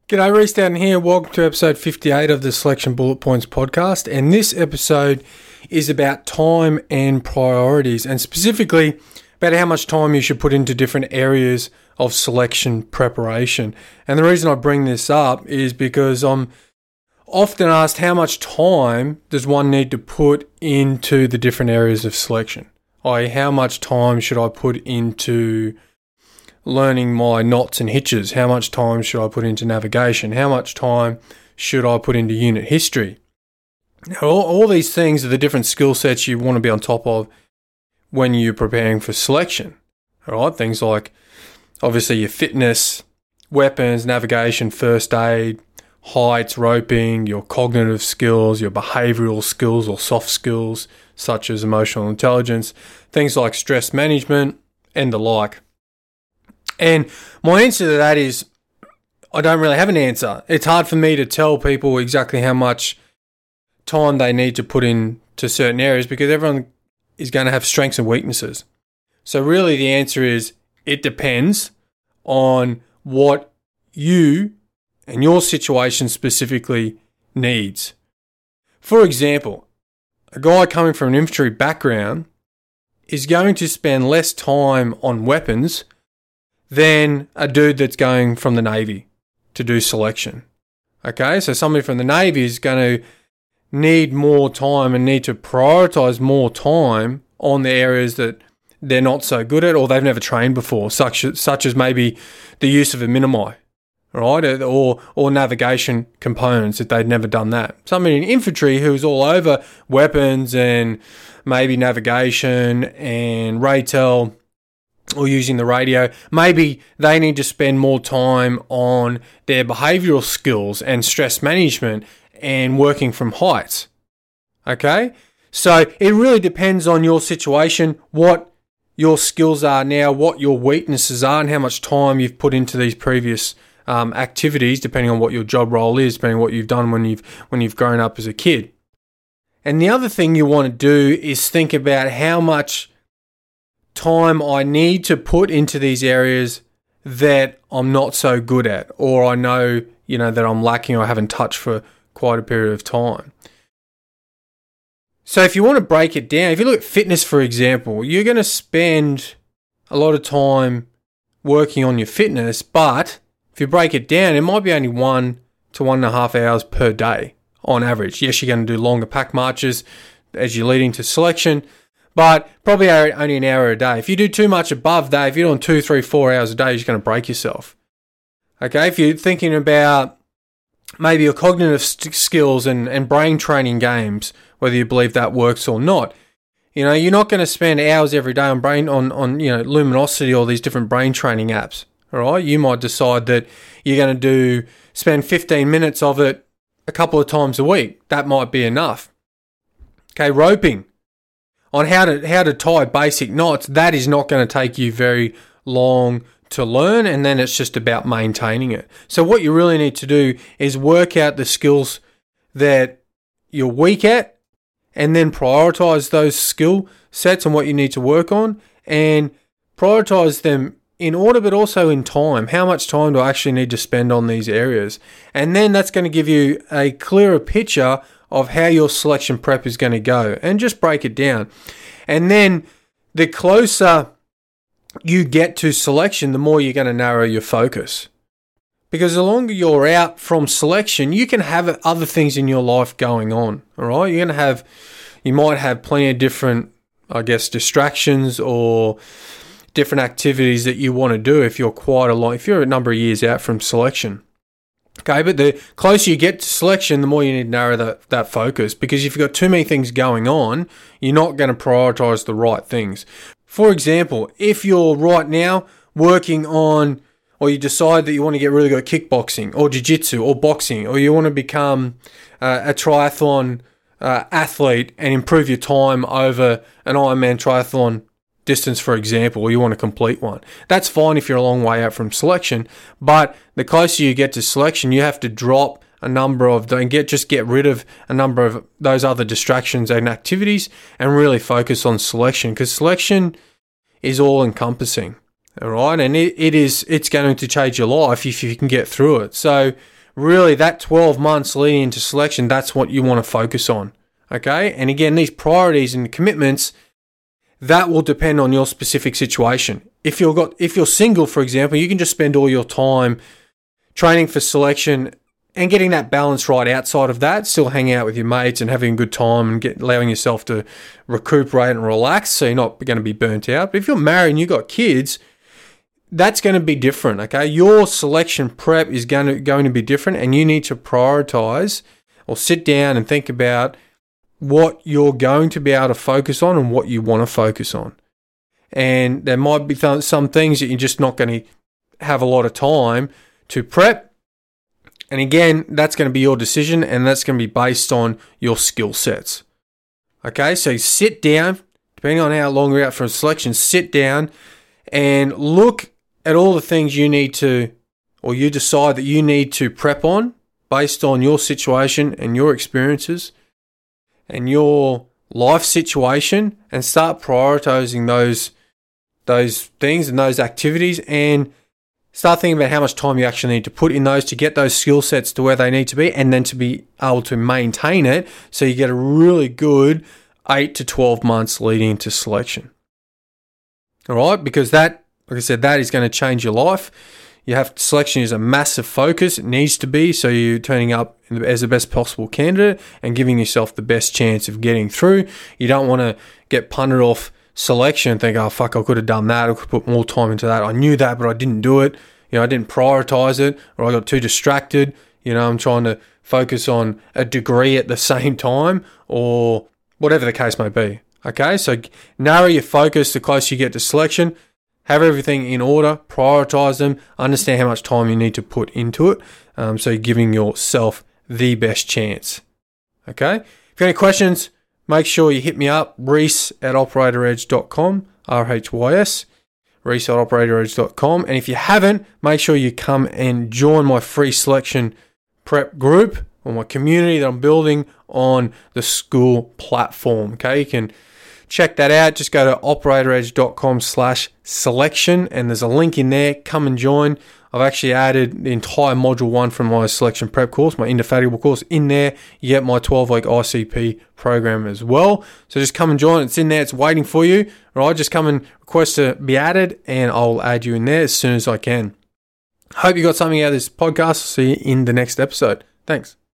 G'day, Reece Down here. Welcome to episode 58 of the Selection Bullet Points podcast. And this episode is about time and priorities, and specifically about how much time you should put into different areas of selection preparation. And the reason I bring this up is because I'm often asked, how much time does one need to put into the different areas of selection? I.e., how much time should I put into learning my knots and hitches? How much time should I put into navigation? How much time should I put into unit history? Now, all these things are the different skill sets you want to be on top of when you're preparing for selection. All right, things like obviously your fitness, weapons, navigation, first aid, heights, roping, your cognitive skills, your behavioural skills or soft skills such as emotional intelligence, things like stress management and the like. And my answer to that is I don't really have an answer. It's hard for me to tell people exactly how much time they need to put into certain areas because everyone is going to have strengths and weaknesses. So really the answer is it depends on what you and your situation specifically needs. For example, a guy coming from an infantry background is going to spend less time on weapons than a dude that's going from the Navy to do selection. Okay, so somebody from the Navy is going to need more time and need to prioritize more time on the areas that they're not so good at or they've never trained before, such as maybe the use of a minimi, right, or navigation components if they've never done that. Somebody in infantry who's all over weapons and maybe navigation and RATEL or using the radio, maybe they need to spend more time on their behavioural skills and stress management and working from heights. Okay? So it really depends on your situation, what your skills are now, what your weaknesses are, and how much time you've put into these previous activities, depending on what your job role is, depending on what you've done when you've grown up as a kid. And the other thing you want to do is think about how much time I need to put into these areas that I'm not so good at, or I know, that I'm lacking or I haven't touched for quite a period of time. So if you want to break it down, if you look at fitness, for example, you're going to spend a lot of time working on your fitness, but if you break it down, it might be only 1 to 1.5 hours per day on average. Yes, you're going to do longer pack marches as you're leading to selection, but probably only an hour a day. If you do too much above that, if you're doing 2, 3, 4 hours a day, you're just going to break yourself. Okay, if you're thinking about maybe your cognitive skills and brain training games, whether you believe that works or not, you're not going to spend hours every day on Luminosity or these different brain training apps. All right, you might decide that you're going to spend 15 minutes of it a couple of times a week. That might be enough. Okay, roping. On how to tie basic knots, that is not going to take you very long to learn, and then it's just about maintaining it. So what you really need to do is work out the skills that you're weak at and then prioritize those skill sets and what you need to work on and prioritize them in order but also in time. How much time do I actually need to spend on these areas? And then that's going to give you a clearer picture of how your selection prep is going to go, and just break it down. And then the closer you get to selection, the more you're going to narrow your focus. Because the longer you're out from selection, you can have other things in your life going on. All right, you might have plenty of different, distractions or different activities that you want to do if you're a number of years out from selection. Okay, but the closer you get to selection, the more you need to narrow that focus, because if you've got too many things going on, you're not going to prioritize the right things. For example, if you're right now working on, or you decide that you want to get really good at kickboxing or jiu-jitsu or boxing, or you want to become a triathlon athlete and improve your time over an Ironman triathlon distance, for example, or you want to complete one. That's fine if you're a long way out from selection, but the closer you get to selection, you have to drop a number of, get rid of a number of those other distractions and activities and really focus on selection, because selection is all encompassing. All right. And it's going to change your life if you can get through it. So really that 12 months leading into selection, that's what you want to focus on. Okay? And again, these priorities and commitments, that will depend on your specific situation. If you're single, for example, you can just spend all your time training for selection and getting that balance right outside of that, still hanging out with your mates and having a good time and allowing yourself to recuperate and relax so you're not going to be burnt out. But if you're married and you've got kids, that's going to be different, okay? Your selection prep is going to be different, and you need to prioritize or sit down and think about what you're going to be able to focus on and what you want to focus on. And there might be some things that you're just not going to have a lot of time to prep. And again, that's going to be your decision, and that's going to be based on your skill sets. Okay, so sit down, depending on how long you're out for a selection, sit down and look at all the things you need to, or you decide that you need to prep on based on your situation and your experiences and your life situation, and start prioritizing those things and those activities, and start thinking about how much time you actually need to put in those to get those skill sets to where they need to be, and then to be able to maintain it so you get a really good 8 to 12 months leading into selection. All right, because that, like I said, that is going to change your life. Selection is a massive focus. It needs to be, so you're turning up as the best possible candidate and giving yourself the best chance of getting through. You don't want to get punted off selection and think, oh, fuck, I could have done that. I could put more time into that. I knew that, but I didn't do it. I didn't prioritize it, or I got too distracted. I'm trying to focus on a degree at the same time, or whatever the case may be. Okay, so narrow your focus the closer you get to selection. Have everything in order, prioritize them, understand how much time you need to put into it, so you're giving yourself the best chance. Okay? If you have any questions, make sure you hit me up, Reece@OperatorEdge.com, RHYS, Reece@OperatorEdge.com. And if you haven't, make sure you come and join my free selection prep group, or my community that I'm building on the school platform. Okay, you can check that out. Just go to OperatorEdge.com/selection, and there's a link in there. Come and join. I've actually added the entire module 1 from my selection prep course, my Indefatigable course, in there. You get my 12-week ICP program as well. So just come and join. It's in there. It's waiting for you. All right, just come and request to be added, and I'll add you in there as soon as I can. Hope you got something out of this podcast. See you in the next episode. Thanks.